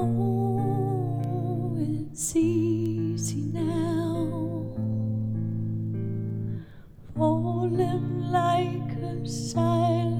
Oh, it's easy now, falling like a silent